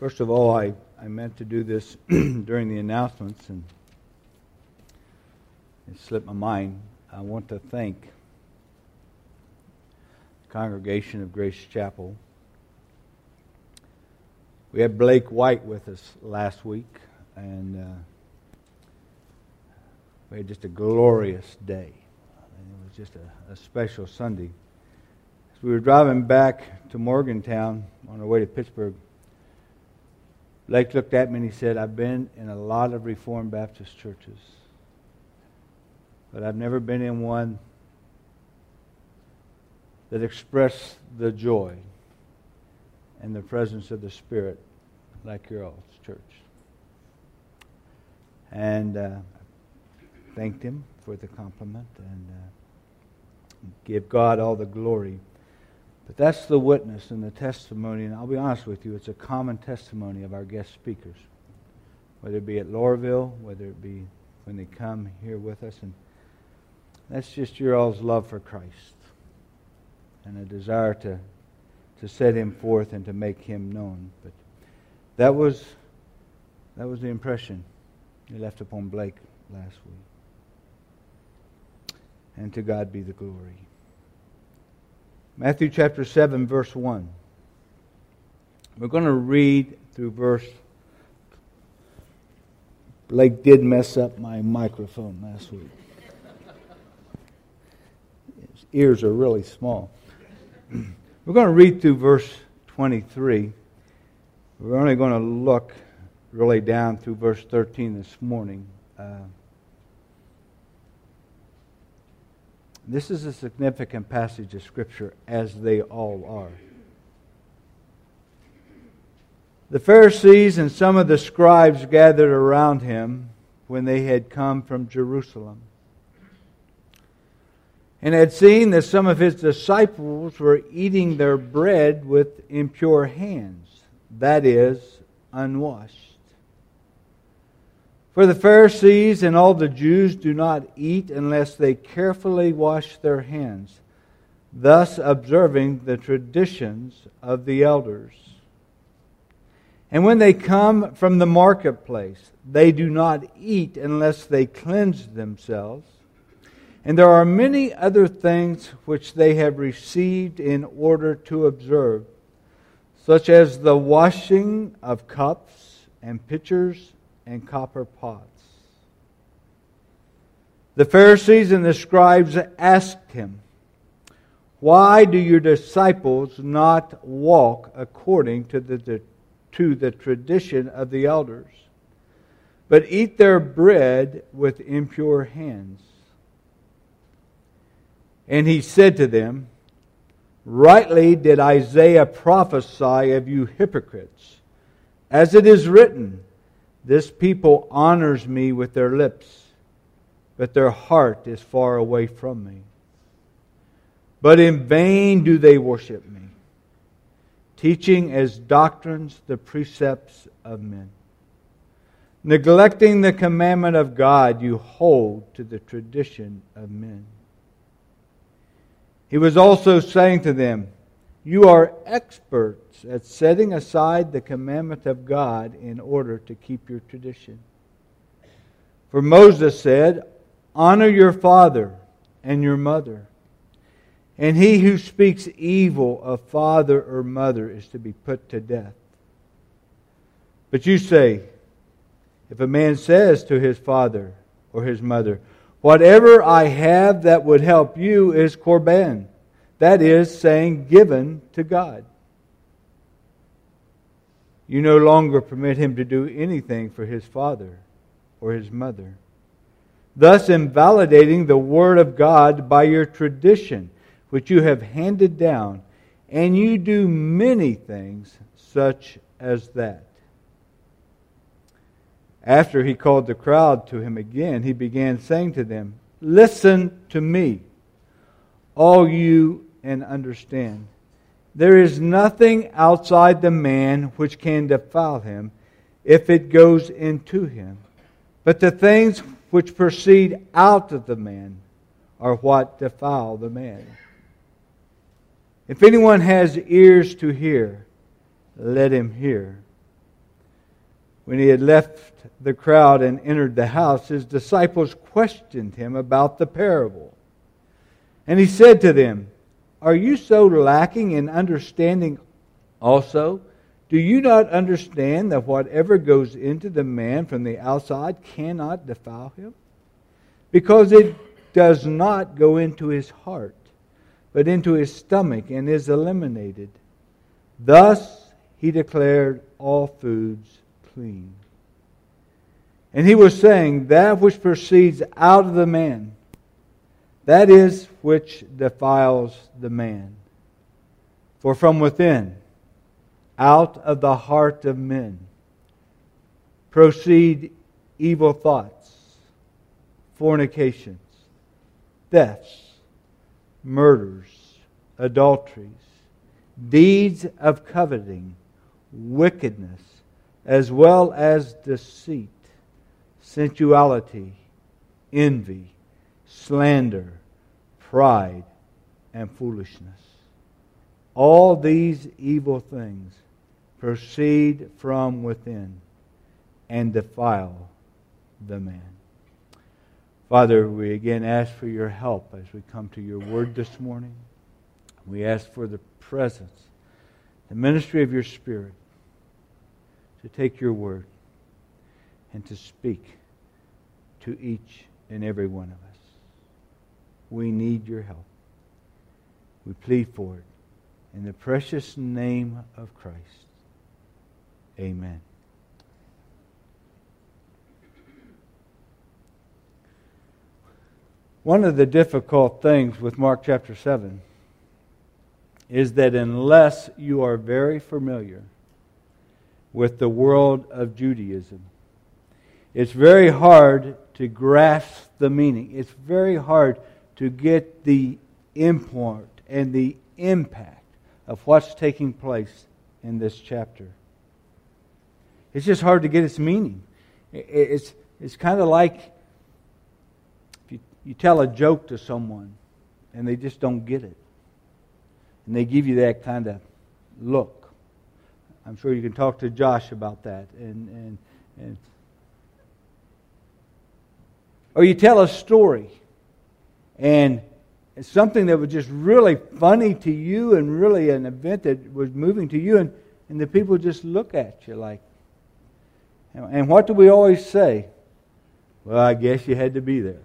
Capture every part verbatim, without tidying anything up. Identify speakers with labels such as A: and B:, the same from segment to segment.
A: First of all, I, I meant to do this during the announcements, and it slipped my mind. I want to thank the congregation of Grace Chapel. We had Blake White with us last week, and uh, we had just a glorious day. And it was just a, a special Sunday. As we were driving back to Morgantown on our way to Pittsburgh, Blake looked at me and he said, I've been in a lot of Reformed Baptist churches, but I've never been in one that expressed the joy and the presence of the Spirit like your all's church. And uh, I thanked him for the compliment and uh, give God all the glory. But that's the witness and the testimony, and I'll be honest with you, it's a common testimony of our guest speakers, whether it be at Laurelville, whether it be when they come here with us, and that's just your all's love for Christ and a desire to to set Him forth and to make Him known. But that was that was the impression He left upon Blake last week. And to God be the glory. Matthew chapter seven, verse one. We're going to read through verse... Blake did mess up my microphone last week. His ears are really small. We're going to read through verse twenty-three. We're only going to look really down through verse thirteen this morning. Uh, This is a significant passage of Scripture, as they all are. The Pharisees and some of the scribes gathered around Him when they had come from Jerusalem, and had seen that some of His disciples were eating their bread with impure hands, that is, unwashed. For the Pharisees and all the Jews do not eat unless they carefully wash their hands, thus observing the traditions of the elders. And when they come from the marketplace, they do not eat unless they cleanse themselves. And there are many other things which they have received in order to observe, such as the washing of cups and pitchers and copper pots. The Pharisees and the scribes asked Him, why do your disciples not walk according to the, the, to the tradition of the elders, but eat their bread with impure hands? And He said to them, rightly did Isaiah prophesy of you hypocrites, as it is written, this people honors me with their lips, but their heart is far away from me. But in vain do they worship me, teaching as doctrines the precepts of men. Neglecting the commandment of God, you hold to the tradition of men. He was also saying to them, you are experts at setting aside the commandment of God in order to keep your tradition. For Moses said, honor your father and your mother, and he who speaks evil of father or mother is to be put to death. But you say, if a man says to his father or his mother, whatever I have that would help you is korban, that is, saying, given to God. You no longer permit him to do anything for his father or his mother, thus invalidating the Word of God by your tradition, which you have handed down, and you do many things such as that. After He called the crowd to Him again, He began saying to them, listen to me, all you and understand. There is nothing outside the man which can defile him if it goes into him. But the things which proceed out of the man are what defile the man. If anyone has ears to hear, let him hear When he had left the crowd and entered the house, his disciples questioned him about the parable. And he said to them, "Are you so lacking in understanding also? Do you not understand that whatever goes into the man from the outside cannot defile him? Because it does not go into his heart, but into his stomach and is eliminated. Thus he declared all foods clean." And he was saying, "That which proceeds out of the man, that is which defiles the man. For from within, out of the heart of men, proceed evil thoughts, fornications, thefts, murders, adulteries, deeds of coveting, wickedness, as well as deceit, sensuality, envy, slander, pride, and foolishness. All these evil things proceed from within and defile the man." Father, we again ask for your help as we come to your word this morning. We ask for the presence, the ministry of your Spirit to take your word and to speak to each and every one of us. We need your help. We plead for it in the precious name of Christ. Amen. One of the difficult things with Mark chapter seven is that unless you are very familiar with the world of Judaism, it's very hard to grasp the meaning. It's very hard to get the import and the impact of what's taking place in this chapter. It's just hard to get its meaning. It's, it's kind of like if you, you tell a joke to someone and they just don't get it. And they give you that kind of look. I'm sure you can talk to Josh about that. And, and, and Or you tell a story and it's something that was just really funny to you and really an event that was moving to you, and, and the people just look at you like, and what do we always say? Well, I guess you had to be there.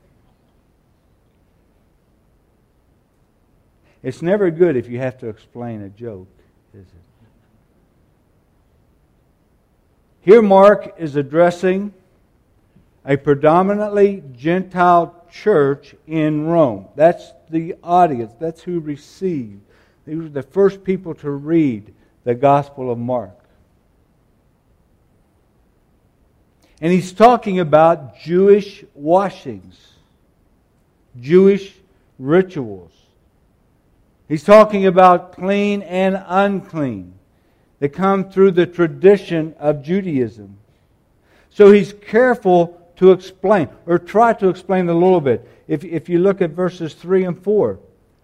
A: It's never good if you have to explain a joke, is it? Here Mark is addressing a predominantly Gentile church in Rome. That's the audience. That's who received. They were the first people to read the Gospel of Mark. And he's talking about Jewish washings, Jewish rituals. He's talking about clean and unclean that come through the tradition of Judaism. So he's careful to explain, or try to explain a little bit. If, if you look at verses three and four,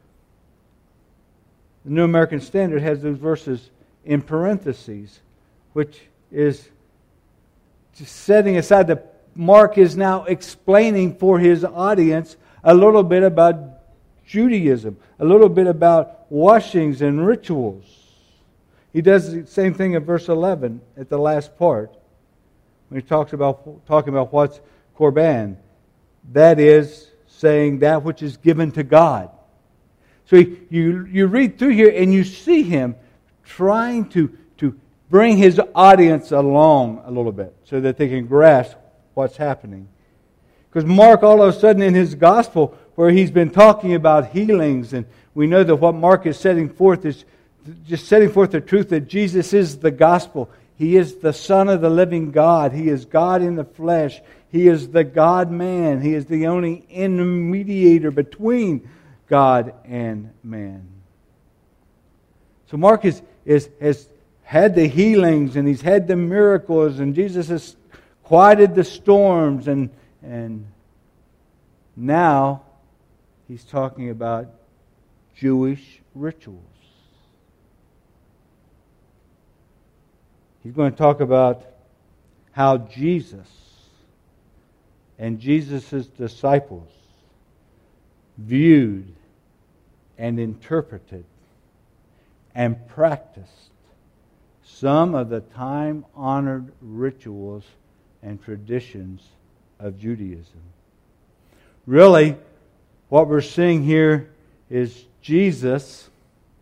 A: the New American Standard has those verses in parentheses, which is just setting aside that Mark is now explaining for his audience a little bit about Judaism, a little bit about washings and rituals. He does the same thing in verse eleven at the last part, when he talks about talking about what's Korban. That is saying that which is given to God. So he, you you read through here and you see him trying to, to bring his audience along a little bit so that they can grasp what's happening. Because Mark, all of a sudden in his gospel, where he's been talking about healings, and we know that what Mark is setting forth is just setting forth the truth that Jesus is the gospel. He is the Son of the living God. He is God in the flesh. He is the God-man. He is the only intermediator between God and man. So Mark is, is, has had the healings and he's had the miracles, and Jesus has quieted the storms, and, and now he's talking about Jewish rituals. He's going to talk about how Jesus and Jesus' disciples viewed and interpreted and practiced some of the time-honored rituals and traditions of Judaism. Really, what we're seeing here is Jesus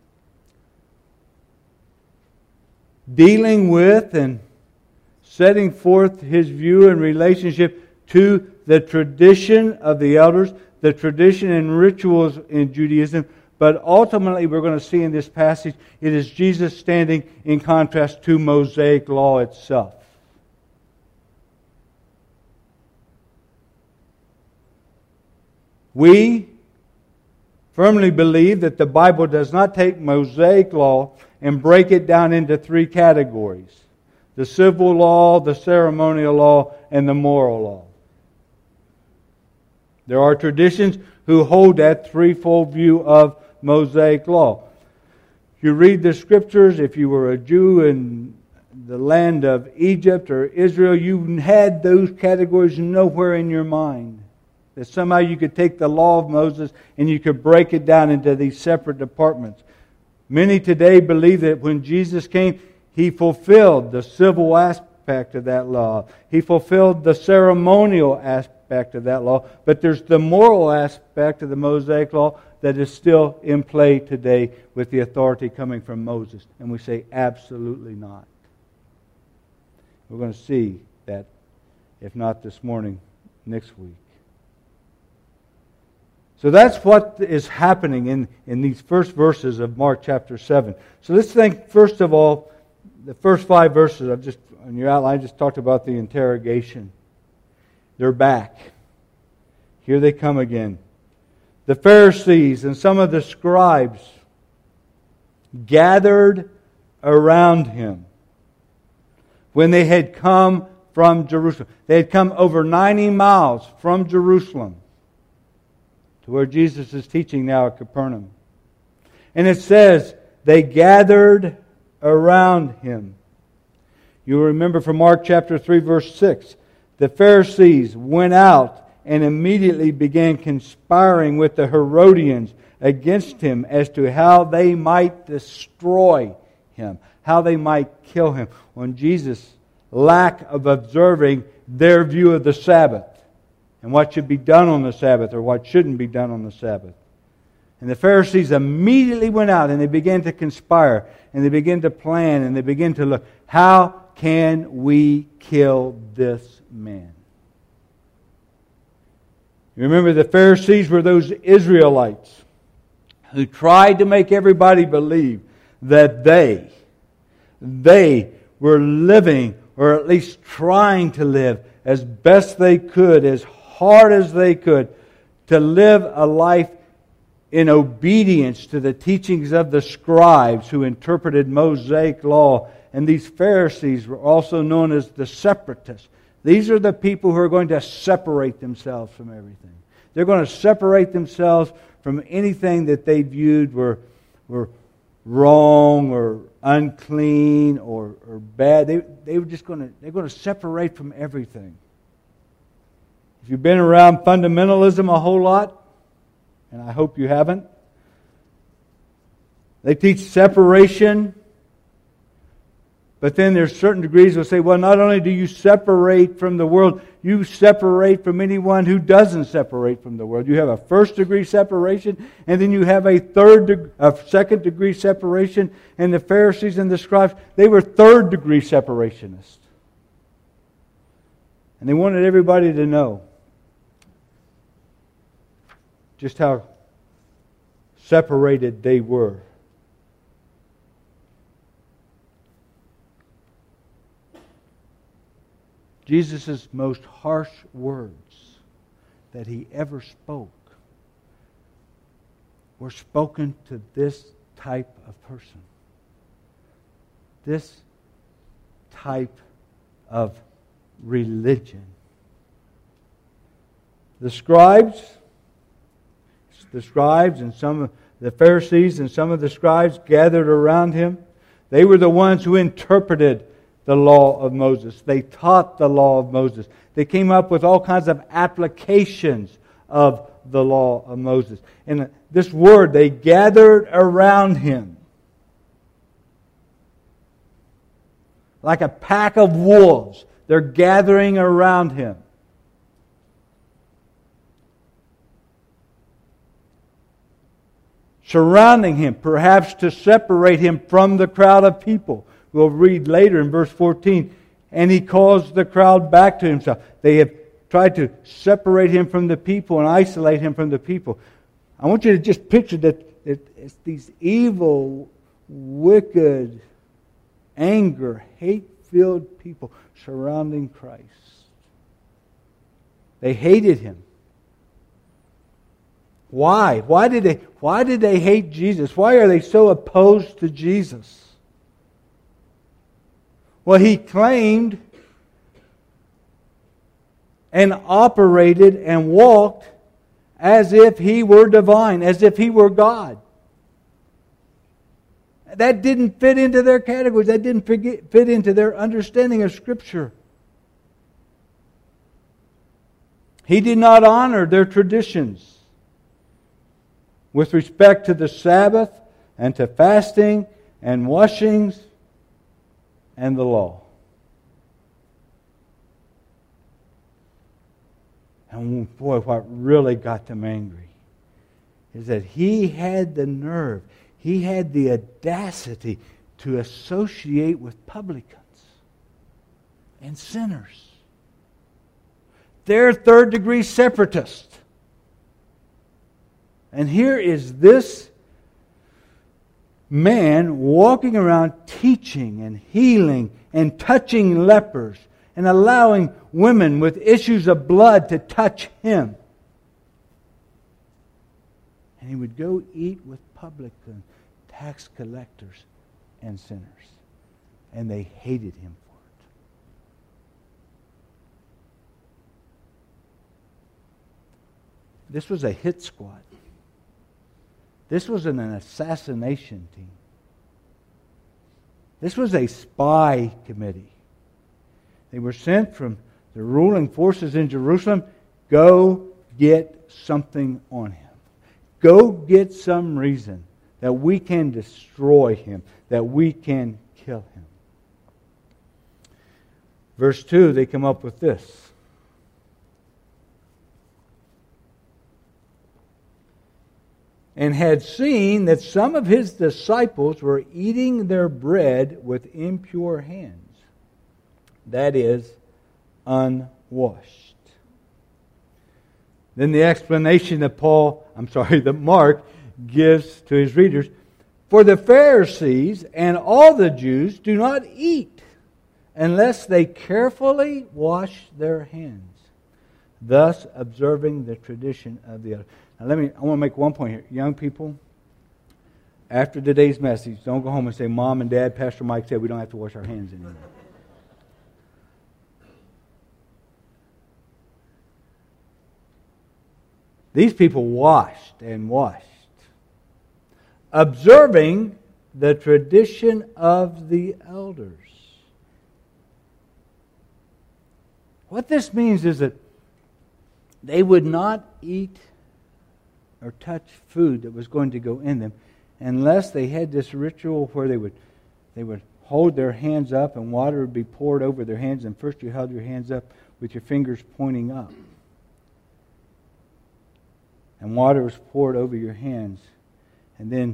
A: dealing with and setting forth His view in relationship to the tradition of the elders, the tradition and rituals in Judaism. But ultimately, we're going to see in this passage, it is Jesus standing in contrast to Mosaic law itself. We firmly believe that the Bible does not take Mosaic law and break it down into three categories: the civil law, the ceremonial law, and the moral law. There are traditions who hold that threefold view of Mosaic law. You read the Scriptures, if you were a Jew in the land of Egypt or Israel, you had those categories nowhere in your mind. That somehow you could take the law of Moses and you could break it down into these separate departments. Many today believe that when Jesus came, He fulfilled the civil aspect of that law. He fulfilled the ceremonial aspect of that law. But there's the moral aspect of the Mosaic law that is still in play today with the authority coming from Moses. And we say absolutely not. We're going to see that, if not this morning, next week. So that's what is happening in, in these first verses of Mark chapter seven. So let's think, first of all, the first five verses. I've just, on your outline, I just talked about the interrogation. They're back. Here they come again. The Pharisees and some of the scribes gathered around Him when they had come from Jerusalem. They had come over ninety miles from Jerusalem to where Jesus is teaching now at Capernaum. And it says, they gathered around Him. You'll remember from Mark chapter three, verse six, the Pharisees went out and immediately began conspiring with the Herodians against Him as to how they might destroy Him, how they might kill Him, on Jesus' lack of observing their view of the Sabbath and what should be done on the Sabbath or what shouldn't be done on the Sabbath. And the Pharisees immediately went out and they began to conspire and they began to plan and they began to look, how can we kill this man? You remember the Pharisees were those Israelites who tried to make everybody believe that they, they were living, or at least trying to live, as best they could, as hard as they could, to live a life in obedience to the teachings of the scribes who interpreted Mosaic law. And these Pharisees were also known as the separatists. These are the people who are going to separate themselves from everything. They're going to separate themselves from anything that they viewed were, were wrong or unclean or, or bad. They, they were just going to, they're going to separate from everything. If you've been around fundamentalism a whole lot, and I hope you haven't, they teach separation. But then there's certain degrees that will say, well, not only do you separate from the world, you separate from anyone who doesn't separate from the world. You have a first degree separation, and then you have a third, de- a second degree separation. And the Pharisees and the scribes, they were third degree separationists. And they wanted everybody to know just how separated they were. Jesus' most harsh words that He ever spoke were spoken to this type of person. This type of religion. The scribes, the scribes and some of the Pharisees and some of the scribes gathered around Him. They were the ones who interpreted the law of Moses. They taught the law of Moses. They came up with all kinds of applications of the law of Moses. And this word, they gathered around him like a pack of wolves. They're gathering around him. Surrounding him, perhaps to separate him from the crowd of people. We'll read later in verse fourteen, and he calls the crowd back to himself. They have tried to separate him from the people and isolate him from the people. I want you to just picture that it's these evil, wicked, anger, hate-filled people surrounding Christ. They hated him. Why? Why did they, why did they hate Jesus? Why are they so opposed to Jesus? Well, he claimed and operated and walked as if he were divine, as if he were God. That didn't fit into their categories. That didn't fit into their understanding of Scripture. He did not honor their traditions with respect to the Sabbath and to fasting and washings and the law. And boy, what really got them angry is that he had the nerve, he had the audacity to associate with publicans and sinners. They're third-degree separatists. And here is this man walking around teaching and healing and touching lepers and allowing women with issues of blood to touch him. And he would go eat with publicans, tax collectors, and sinners. And they hated him for it. This was a hit squad. This was an assassination team. This was a spy committee. They were sent from the ruling forces in Jerusalem. Go get something on him. Go get some reason that we can destroy him, that we can kill him. Verse two, they come up with this. And had seen that some of his disciples were eating their bread with impure hands, that is, unwashed. Then the explanation that Paul, I'm sorry, that Mark gives to his readers, for the Pharisees and all the Jews do not eat unless they carefully wash their hands, thus observing the tradition of the other. Now let me, I want to make one point here. Young people, after today's message, don't go home and say, Mom and Dad, Pastor Mike said we don't have to wash our hands anymore. These people washed and washed, observing the tradition of the elders. What this means is that they would not eat or touch food that was going to go in them unless they had this ritual where they would they would hold their hands up and water would be poured over their hands, and first you held your hands up with your fingers pointing up. And water was poured over your hands. And then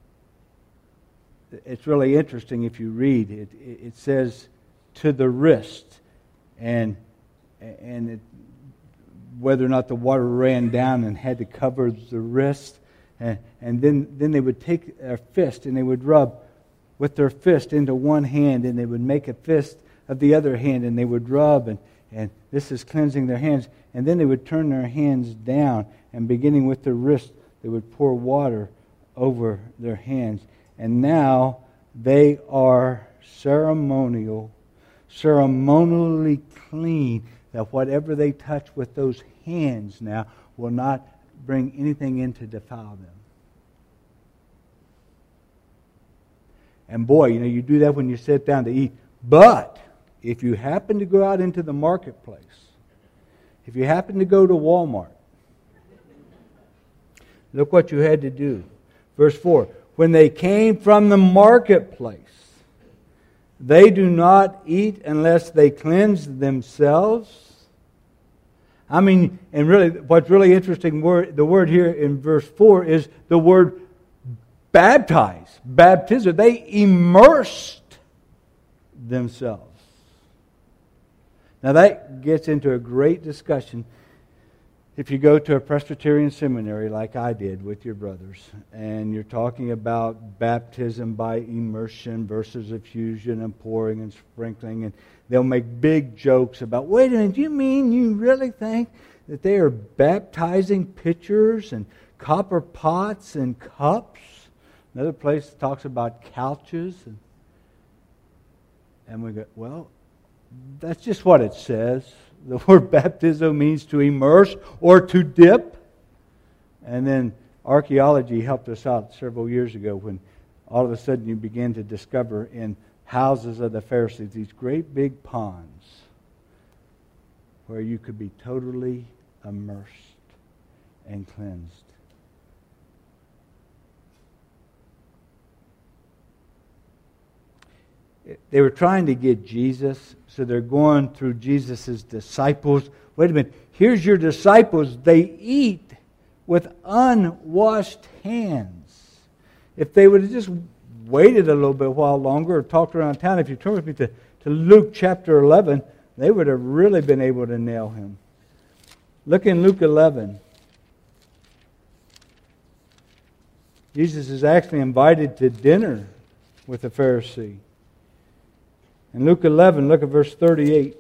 A: it's really interesting if you read it. It says to the wrist, and and it, whether or not the water ran down and had to cover the wrist. And, and then, then they would take their fist and they would rub with their fist into one hand, and they would make a fist of the other hand, and they would rub, and, and this is cleansing their hands. And then they would turn their hands down, and beginning with their wrist, they would pour water over their hands. And now they are ceremonial, ceremonially clean, that whatever they touch with those hands now will not bring anything in to defile them. And boy, you know, you do that when you sit down to eat. But if you happen to go out into the marketplace, if you happen to go to Walmart, look what you had to do. Verse four, when they came from the marketplace, they do not eat unless they cleanse themselves. I mean, and really, what's really interesting, word, the word here in verse four is the word baptize, baptism. They immersed themselves. Now that gets into a great discussion if you go to a Presbyterian seminary like I did with your brothers, and you're talking about baptism by immersion versus effusion and pouring and sprinkling, and they'll make big jokes about, wait a minute, you mean you really think that they are baptizing pitchers and copper pots and cups? Another place talks about couches. And, and we go, well, that's just what it says. The word baptism means to immerse or to dip. And then archaeology helped us out several years ago when all of a sudden you begin to discover in houses of the Pharisees these great big ponds where you could be totally immersed and cleansed. They were trying to get Jesus, so they're going through Jesus' disciples. Wait a minute, here's your disciples. They eat with unwashed hands. If they would have just waited a little bit a while longer or talked around town, if you turn with me to, to Luke chapter eleven, they would have really been able to nail him. Look in Luke eleven. Jesus is actually invited to dinner with a Pharisee. In Luke eleven, look at verse thirty-eight.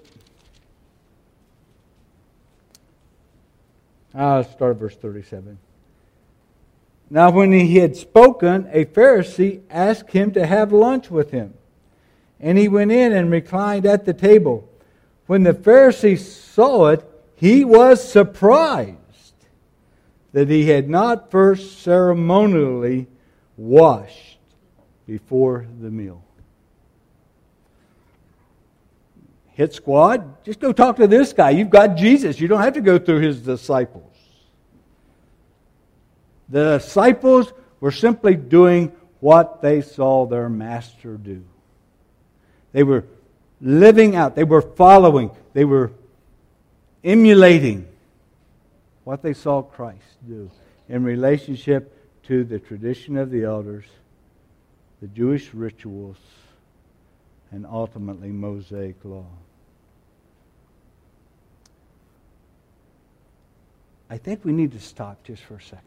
A: I'll start at verse thirty-seven. Now when he had spoken, a Pharisee asked him to have lunch with him. And he went in and reclined at the table. When the Pharisee saw it, he was surprised that he had not first ceremonially washed before the meal. Hit squad, just go talk to this guy. You've got Jesus. You don't have to go through his disciples. The disciples were simply doing what they saw their master do. They were living out. They were following. They were emulating what they saw Christ do in relationship to the tradition of the elders, the Jewish rituals, and ultimately Mosaic law. I think we need to stop just for a second.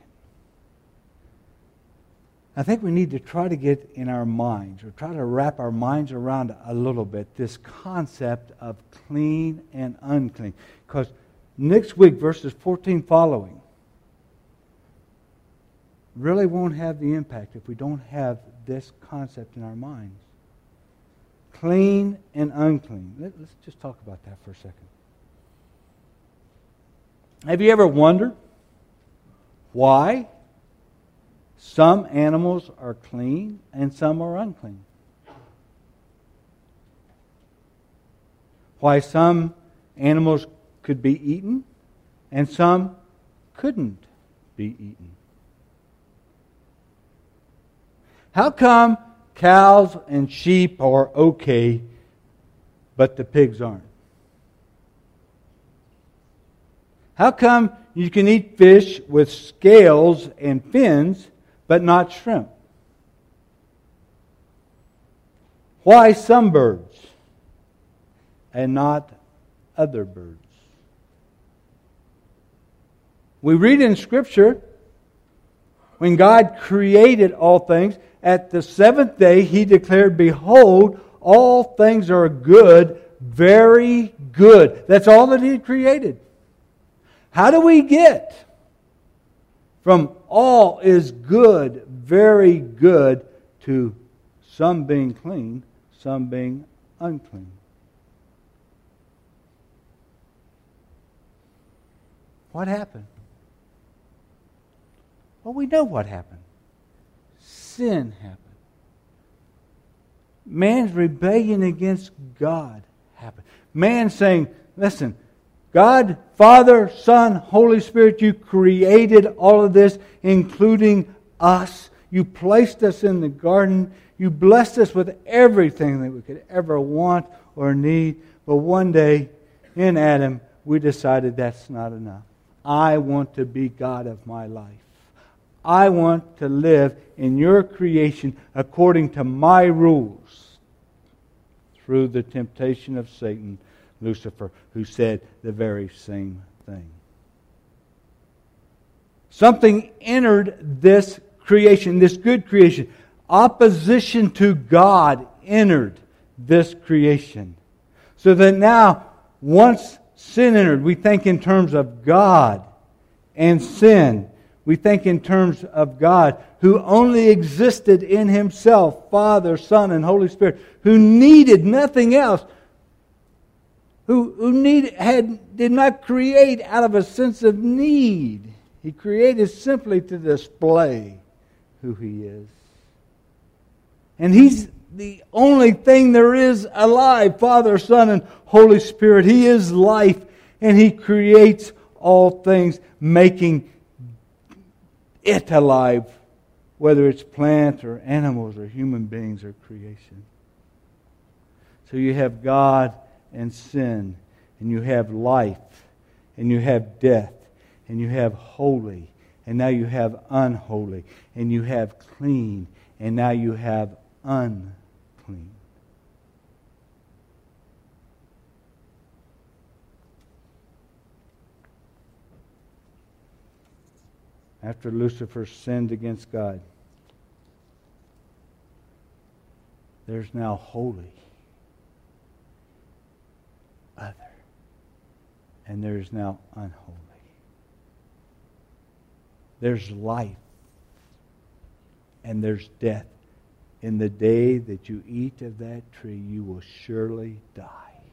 A: I think we need to try to get in our minds, or try to wrap our minds around a little bit, this concept of clean and unclean. Because next week, verses fourteen following, really won't have the impact if we don't have this concept in our minds. Clean and unclean. Let's just talk about that for a second. Have you ever wondered why some animals are clean and some are unclean? Why some animals could be eaten and some couldn't be eaten? How come cows and sheep are okay, but the pigs aren't? How come you can eat fish with scales and fins, but not shrimp? Why some birds and not other birds? We read in Scripture, when God created all things, at the seventh day He declared, "Behold, all things are good, very good." That's all that He created. How do we get from all is good, very good, to some being clean, some being unclean? What happened? Well, we know what happened. Sin happened. Man's rebellion against God happen. Man saying, listen, God, Father, Son, Holy Spirit, you created all of this, including us. You placed us in the garden. You blessed us with everything that we could ever want or need. But one day, in Adam, we decided that's not enough. I want to be God of my life. I want to live in your creation according to my rules. Through the temptation of Satan, Lucifer, who said the very same thing. Something entered this creation, this good creation. Opposition to God entered this creation. So that now, once sin entered, we think in terms of God and sin. We think in terms of God, who only existed in Himself, Father, Son, and Holy Spirit, who needed nothing else, who, who need, had, did not create out of a sense of need. He created simply to display who He is. And He's the only thing there is alive, Father, Son, and Holy Spirit. He is life, and He creates all things, making it alive, whether it's plants or animals or human beings or creation. So you have God and sin, and you have life, and you have death, and you have holy, and now you have unholy, and you have clean, and now you have unclean. After Lucifer sinned against God, there's now holy, other, and there's now unholy. There's life, and there's death. In the day that you eat of that tree, you will surely die.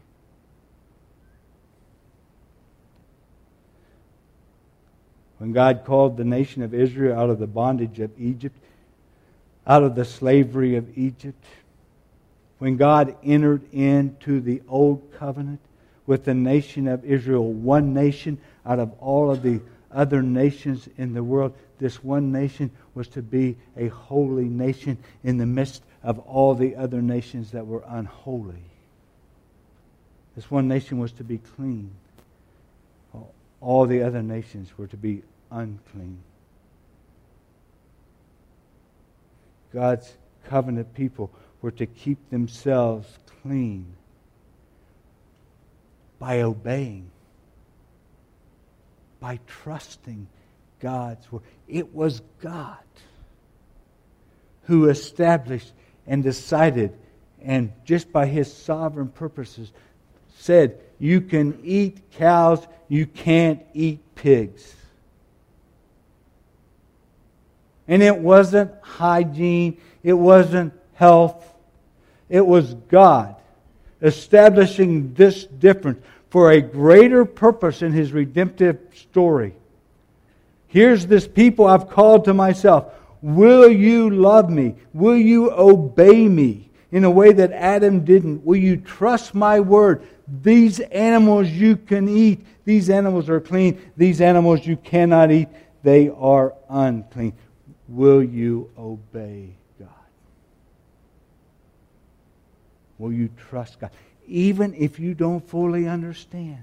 A: When God called the nation of Israel out of the bondage of Egypt, out of the slavery of Egypt, when God entered into the old covenant with the nation of Israel, one nation out of all of the other nations in the world, this one nation was to be a holy nation in the midst of all the other nations that were unholy. This one nation was to be clean. All the other nations were to be unclean. God's covenant people were to keep themselves clean by obeying, by trusting God's word. It was God who established and decided, and just by His sovereign purposes, said, you can eat cows, you can't eat pigs. And it wasn't hygiene, it wasn't health, it was God establishing this difference for a greater purpose in His redemptive story. Here's this people I've called to myself. Will you love me? Will you obey me in a way that Adam didn't? Will you trust my word? These animals you can eat. These animals are clean. These animals you cannot eat. They are unclean. Will you obey God? Will you trust God? Even if you don't fully understand.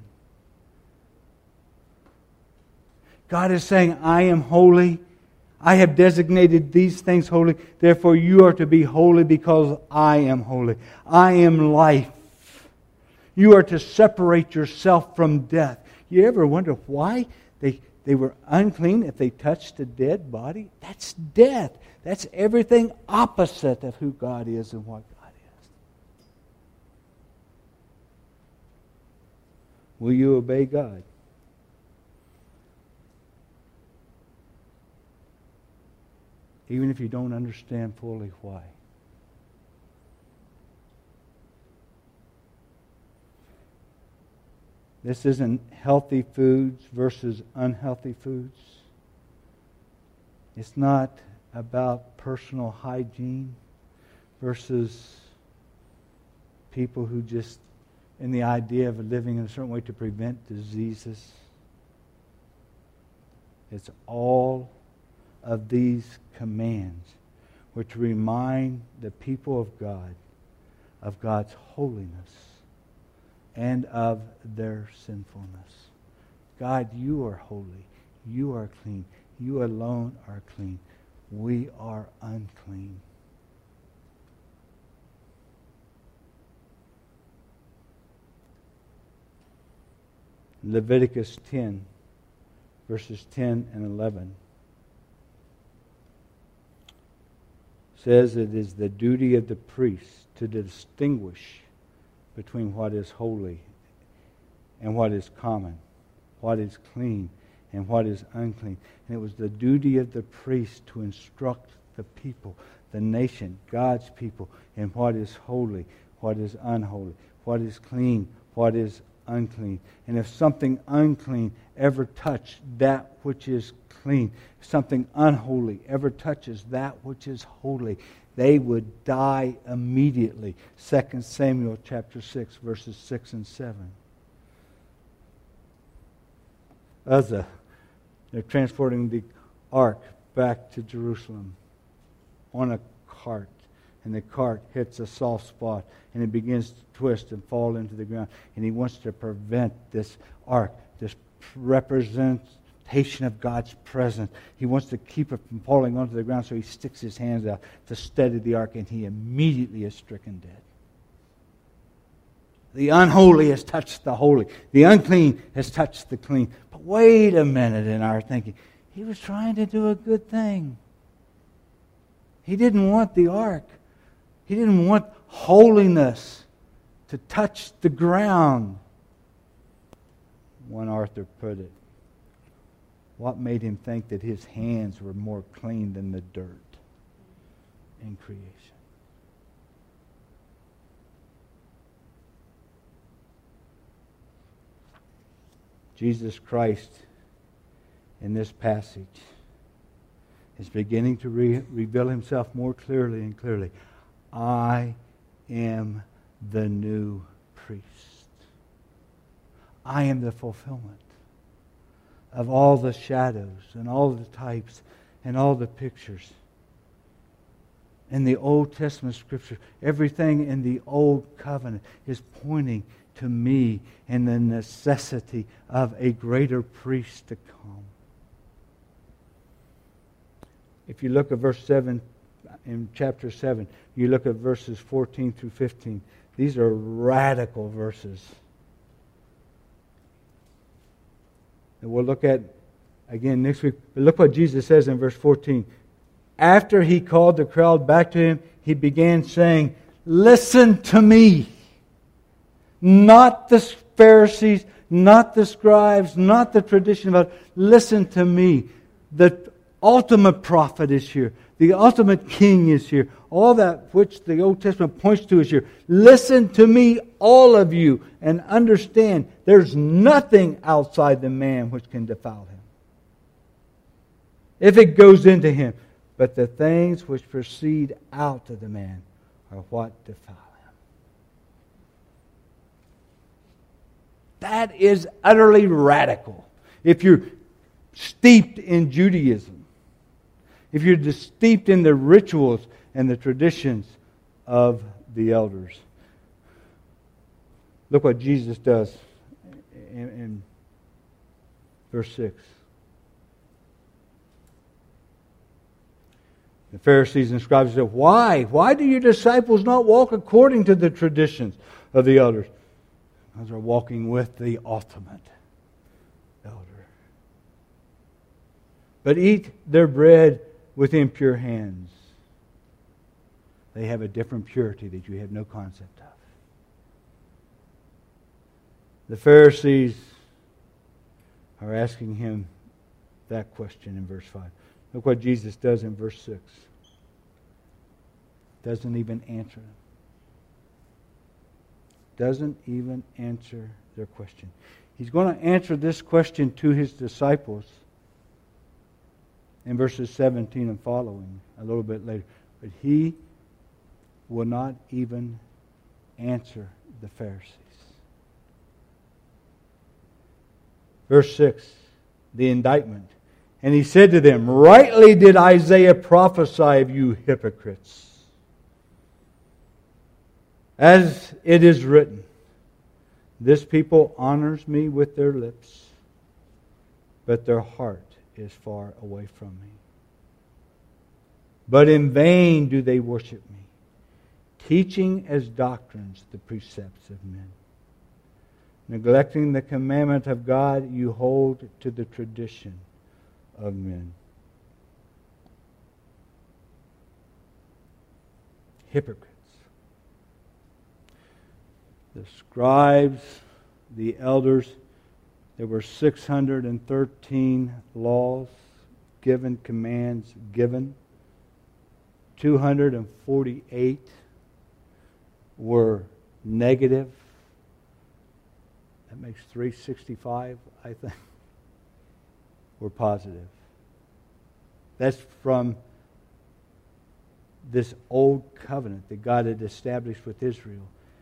A: God is saying, I am holy. I have designated these things holy. Therefore you are to be holy because I am holy. I am life. You are to separate yourself from death. You ever wonder why they, they were unclean if they touched a dead body? That's death. That's everything opposite of who God is and what God is. Will you obey God? Even if you don't understand fully why. This isn't healthy foods versus unhealthy foods. It's not about personal hygiene versus people who just in the idea of living in a certain way to prevent diseases. It's all of these commands which remind the people of God of God's holiness and of their sinfulness. God, you are holy. You are clean. You alone are clean. We are unclean. Leviticus ten, verses ten and eleven, says it is the duty of the priest to distinguish between what is holy and what is common, what is clean and what is unclean. And it was the duty of the priest to instruct the people, the nation, God's people, in what is holy, what is unholy, what is clean, what is unclean. And if something unclean ever touched that which is clean, if something unholy ever touches that which is holy, they would die immediately. Second Samuel chapter six, verses six and seven. Uzzah, they're transporting the ark back to Jerusalem on a cart. And the cart hits a soft spot and it begins to twist and fall into the ground. And he wants to prevent this ark, this representation of God's presence. He wants to keep it from falling onto the ground, so he sticks his hands out to steady the ark, and he immediately is stricken dead. The unholy has touched the holy. The unclean has touched the clean. But wait a minute in our thinking. He was trying to do a good thing. He didn't want the ark. He didn't want holiness to touch the ground. One author put it, what made him think that his hands were more clean than the dirt in creation? Jesus Christ, in this passage, is beginning to re- reveal himself more clearly and clearly. I am the new priest. I am the fulfillment of all the shadows and all the types and all the pictures. In the Old Testament Scripture, everything in the Old Covenant is pointing to me and the necessity of a greater priest to come. If you look at verse seven in chapter seven, you look at verses fourteen through fifteen. These are radical verses that we'll look at again next week. But look what Jesus says in verse fourteen. After he called the crowd back to him, he began saying, "Listen to me." Not the Pharisees, not the scribes, not the tradition about, listen to me. The ultimate prophet is here. The ultimate king is here. All that which the Old Testament points to is here. Listen to me, all of you, and understand there's nothing outside the man which can defile him, if it goes into him. But the things which proceed out of the man are what defile him. That is utterly radical. If you're steeped in Judaism, if you're steeped in the rituals and the traditions of the elders. Look what Jesus does in, in verse six. The Pharisees and scribes said, Why? Why do your disciples not walk according to the traditions of the elders? Because they're walking with the ultimate elder. But eat their bread with impure hands. They have a different purity that you have no concept of. The Pharisees are asking him that question in verse five. Look what Jesus does in verse six. Doesn't even answer them. Doesn't even answer their question. He's going to answer this question to his disciples in verses seventeen and following a little bit later. But he will not even answer the Pharisees. Verse six, the indictment. And he said to them, rightly did Isaiah prophesy of you hypocrites. As it is written, this people honors me with their lips, but their heart is far away from me. But in vain do they worship me, teaching as doctrines the precepts of men. Neglecting the commandment of God, you hold to the tradition of men. Hypocrites. The scribes, the elders, there were six hundred thirteen laws given, commands given. two hundred forty-eight were negative. That makes three hundred sixty-five, I think, were positive. That's from this old covenant that God had established with Israel.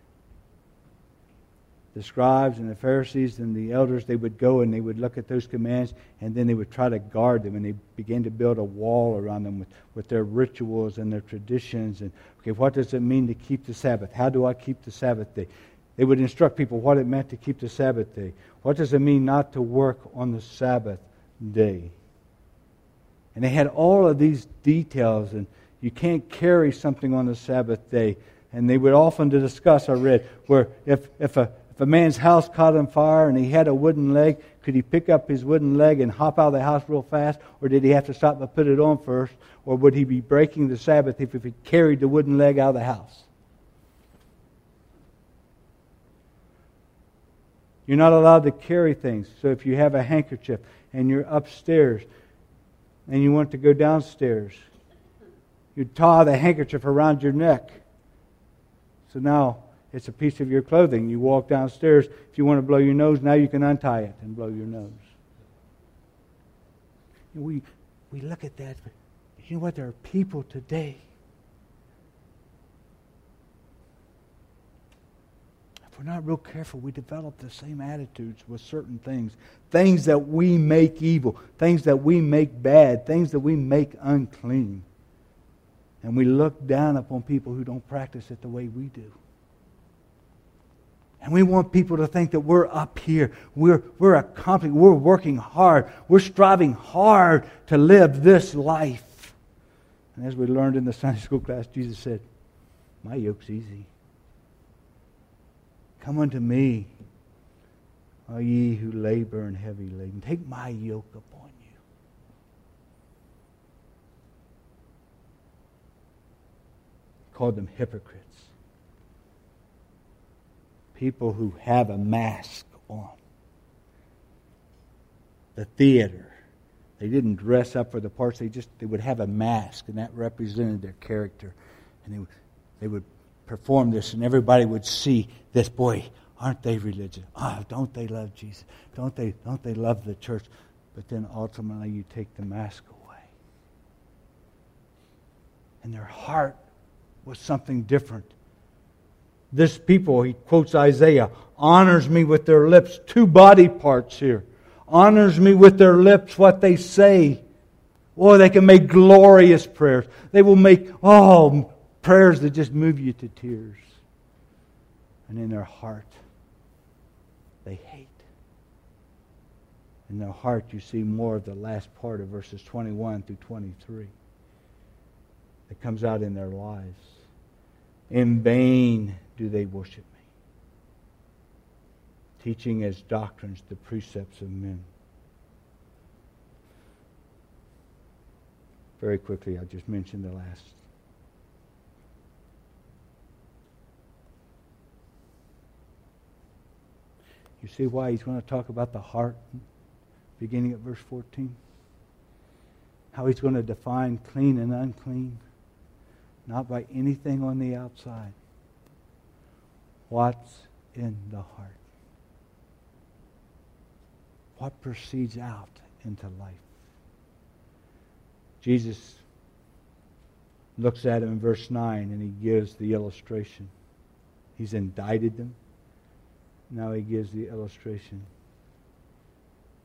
A: The scribes and the Pharisees and the elders, they would go and they would look at those commands, and then they would try to guard them, and they began to build a wall around them with, with their rituals and their traditions. And okay, what does it mean to keep the Sabbath? How do I keep the Sabbath day? They would instruct people what it meant to keep the Sabbath day. What does it mean not to work on the Sabbath day? And they had all of these details, and you can't carry something on the Sabbath day. And they would often discuss, I read, where if, if a If a man's house caught on fire and he had a wooden leg, could he pick up his wooden leg and hop out of the house real fast? Or did he have to stop and put it on first? Or would he be breaking the Sabbath if, if he carried the wooden leg out of the house? You're not allowed to carry things. So if you have a handkerchief and you're upstairs and you want to go downstairs, you tie the handkerchief around your neck. So now it's a piece of your clothing. You walk downstairs. If you want to blow your nose, now you can untie it and blow your nose. We, we look at that, but you know what? There are people today. If we're not real careful, we develop the same attitudes with certain things. Things that we make evil. Things that we make bad. Things that we make unclean. And we look down upon people who don't practice it the way we do. And we want people to think that we're up here. We're, we're accomplishing. We're working hard. We're striving hard to live this life. And as we learned in the Sunday school class, Jesus said, my yoke's easy. Come unto me, all ye who labor and heavy laden. Take my yoke upon you. He called them hypocrites. People who have a mask on. The theater. They didn't dress up for the parts. They just they would have a mask, and that represented their character. And they would, they would perform this, and everybody would see this. Boy, aren't they religious? Ah, oh, don't they love Jesus? Don't they? Don't they love the church? But then ultimately, you take the mask away, and their heart was something different. This people, he quotes Isaiah, honors me with their lips. Two body parts here. Honors me with their lips, what they say. Boy, they can make glorious prayers. They will make, oh, prayers that just move you to tears. And in their heart, they hate. In their heart, you see more of the last part of verses twenty-one through twenty-three. That comes out in their lives. In vain do they worship me, teaching as doctrines the precepts of men. Very quickly, I'll just mention the last. You see why he's going to talk about the heart, beginning at verse fourteen? How he's going to define clean and unclean. Not by anything on the outside. What's in the heart? What proceeds out into life? Jesus looks at him in verse nine and he gives the illustration. He's indicted them. Now he gives the illustration.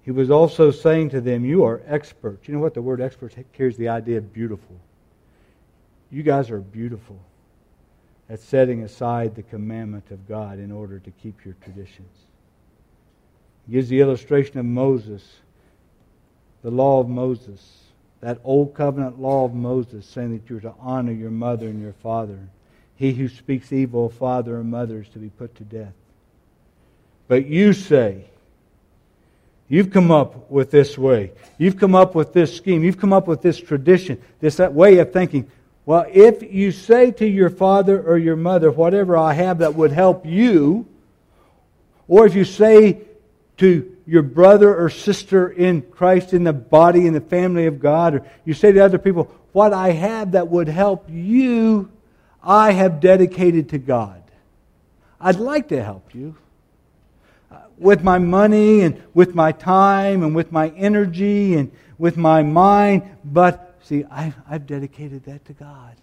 A: He was also saying to them, you are experts. You know what? The word experts carries the idea of beautiful. You guys are beautiful at setting aside the commandment of God in order to keep your traditions. He gives the illustration of Moses, the law of Moses, that old covenant law of Moses, saying that you're to honor your mother and your father. He who speaks evil of father or mother is to be put to death. But you say, you've come up with this way. You've come up with this scheme. You've come up with this tradition, this that way of thinking. Well, if you say to your father or your mother, whatever I have that would help you, or if you say to your brother or sister in Christ, in the body, in the family of God, or you say to other people, what I have that would help you, I have dedicated to God. I'd like to help you. With my money and with my time and with my energy and with my mind, but see, I've, I've dedicated that to God.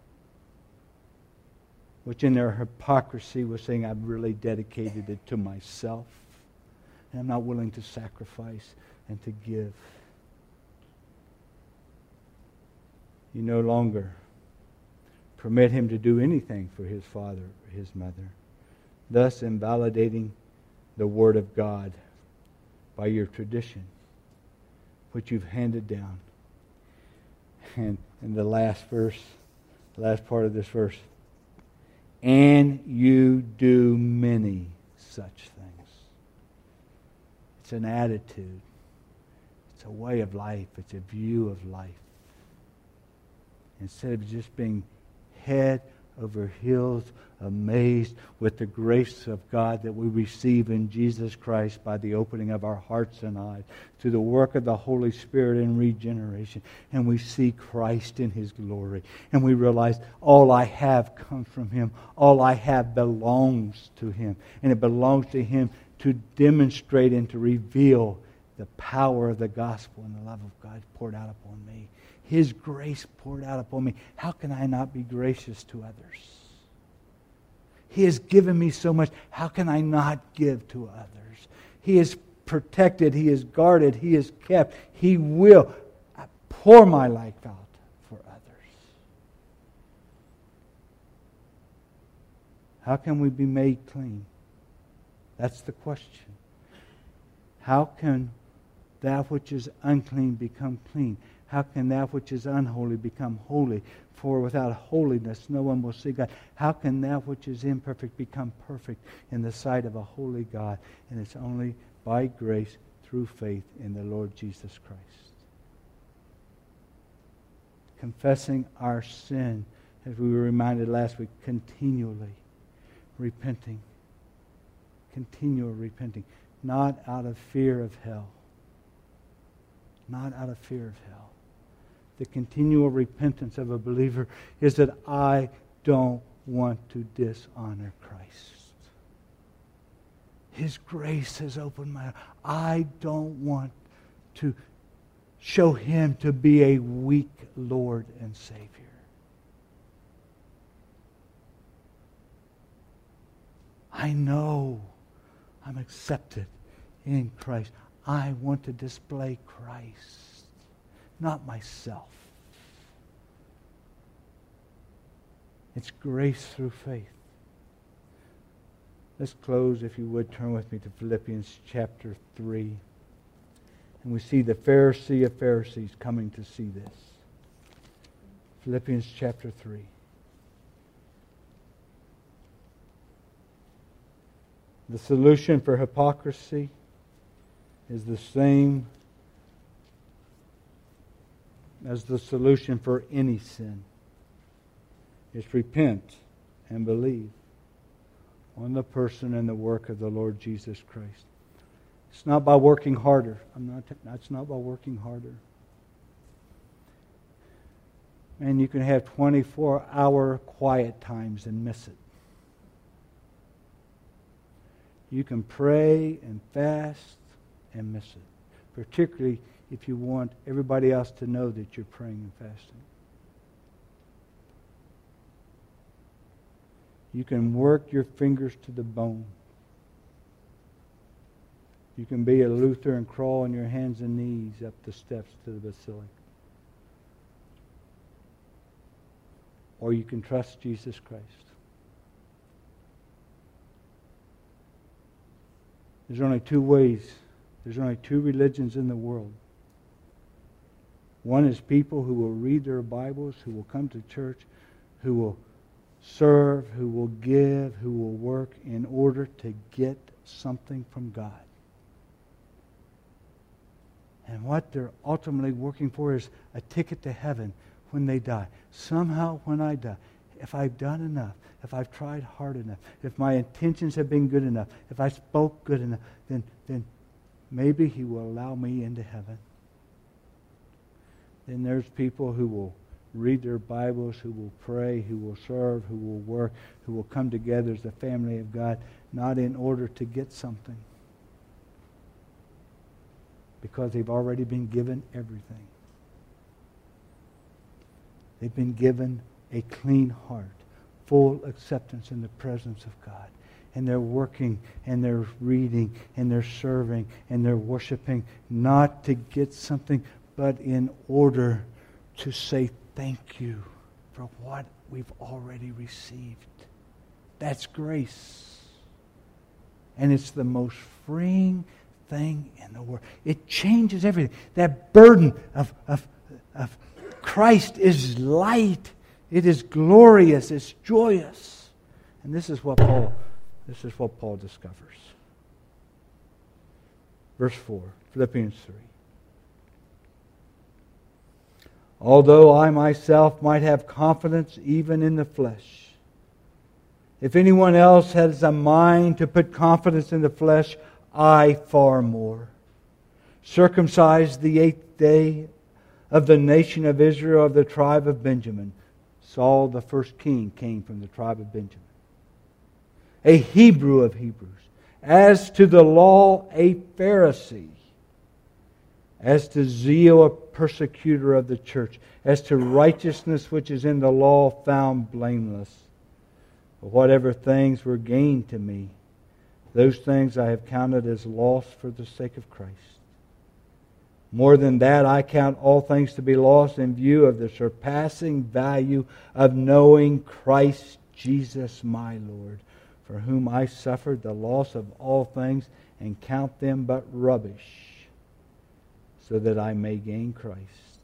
A: Which in their hypocrisy was saying, I've really dedicated it to myself. And I'm not willing to sacrifice and to give. You no longer permit him to do anything for his father or his mother, thus invalidating the Word of God by your tradition, which you've handed down. And in the last verse, the last part of this verse, and you do many such things. It's an attitude. It's a way of life. It's a view of life. Instead of just being head over heels, amazed with the grace of God that we receive in Jesus Christ by the opening of our hearts and eyes, through the work of the Holy Spirit in regeneration. And we see Christ in His glory. And we realize all I have comes from Him. All I have belongs to Him. And it belongs to Him to demonstrate and to reveal the power of the gospel and the love of God poured out upon me. His grace poured out upon me. How can I not be gracious to others? He has given me so much. How can I not give to others? He is protected. He is guarded. He is kept. He will. I pour my life out for others. How can we be made clean? That's the question. How can that which is unclean become clean? How can that which is unholy become holy? For without holiness no one will see God. How can that which is imperfect become perfect in the sight of a holy God? And it's only by grace through faith in the Lord Jesus Christ. Confessing our sin, as we were reminded last week, continually repenting. Continual repenting. Not out of fear of hell. Not out of fear of hell. The continual repentance of a believer is that I don't want to dishonor Christ. His grace has opened my eyes. I don't want to show Him to be a weak Lord and Savior. I know I'm accepted in Christ. I want to display Christ, not myself. It's grace through faith. Let's close, if you would, turn with me to Philippians chapter three. And we see the Pharisee of Pharisees coming to see this. Philippians chapter three. The solution for hypocrisy is the same as the solution for any sin. It's repent and believe on the person and the work of the Lord Jesus Christ. It's not by working harder. I'm not. It's not by working harder. And you can have twenty-four hour quiet times and miss it. You can pray and fast and miss it. Particularly if you want everybody else to know that you're praying and fasting. You can work your fingers to the bone You can be a Luther and crawl on your hands and knees up the steps to the basilica. Or you can trust Jesus Christ. There's only two ways. There's only two religions in the world. One is people who will read their Bibles, who will come to church, who will serve, who will give, who will work in order to get something from God. And what they're ultimately working for is a ticket to heaven when they die. Somehow when I die, if I've done enough, if I've tried hard enough, if my intentions have been good enough, if I spoke good enough, then, then maybe He will allow me into heaven. Then there's people who will read their Bibles, who will pray, who will serve, who will work, who will come together as the family of God, not in order to get something, because they've already been given everything. They've been given a clean heart, full acceptance in the presence of God. And they're working, and they're reading, and they're serving, and they're worshiping, not to get something, but in order to say thank you for what we've already received. That's grace. And it's the most freeing thing in the world. It changes everything. That burden of, of, of Christ is light. It is glorious. It's joyous. And this is what Paul, this is what Paul discovers. Verse four, Philippians three. Although I myself might have confidence even in the flesh, if anyone else has a mind to put confidence in the flesh, I far more. Circumcised the eighth day, of the nation of Israel, of the tribe of Benjamin. Saul, the first king, came from the tribe of Benjamin. A Hebrew of Hebrews. As to the law, a Pharisee. As to zeal, a persecutor of the church. As to righteousness which is in the law, found blameless. But whatever things were gained to me, those things I have counted as loss for the sake of Christ. More than that, I count all things to be lost in view of the surpassing value of knowing Christ Jesus my Lord, for whom I suffered the loss of all things and count them but rubbish, so that I may gain Christ,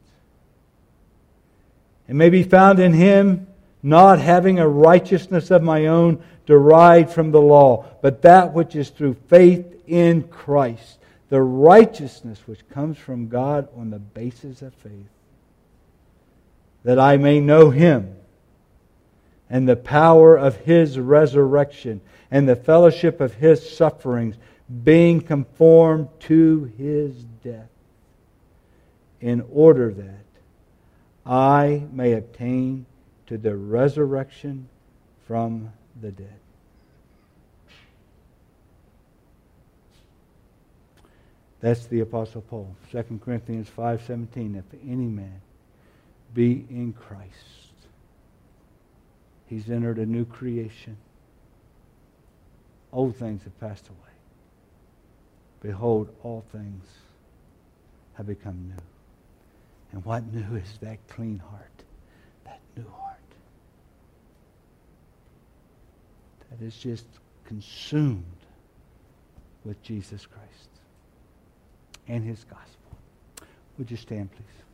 A: and may be found in Him, not having a righteousness of my own derived from the law, but that which is through faith in Christ, the righteousness which comes from God on the basis of faith, that I may know Him and the power of His resurrection and the fellowship of His sufferings, being conformed to His death, in order that I may obtain to the resurrection from the dead. That's the Apostle Paul. Second Corinthians five seventeen. If any man be in Christ, he's entered a new creation. Old things have passed away. Behold, all things have become new. And what new is that clean heart? That new heart. That is just consumed with Jesus Christ and His gospel. Would you stand, please?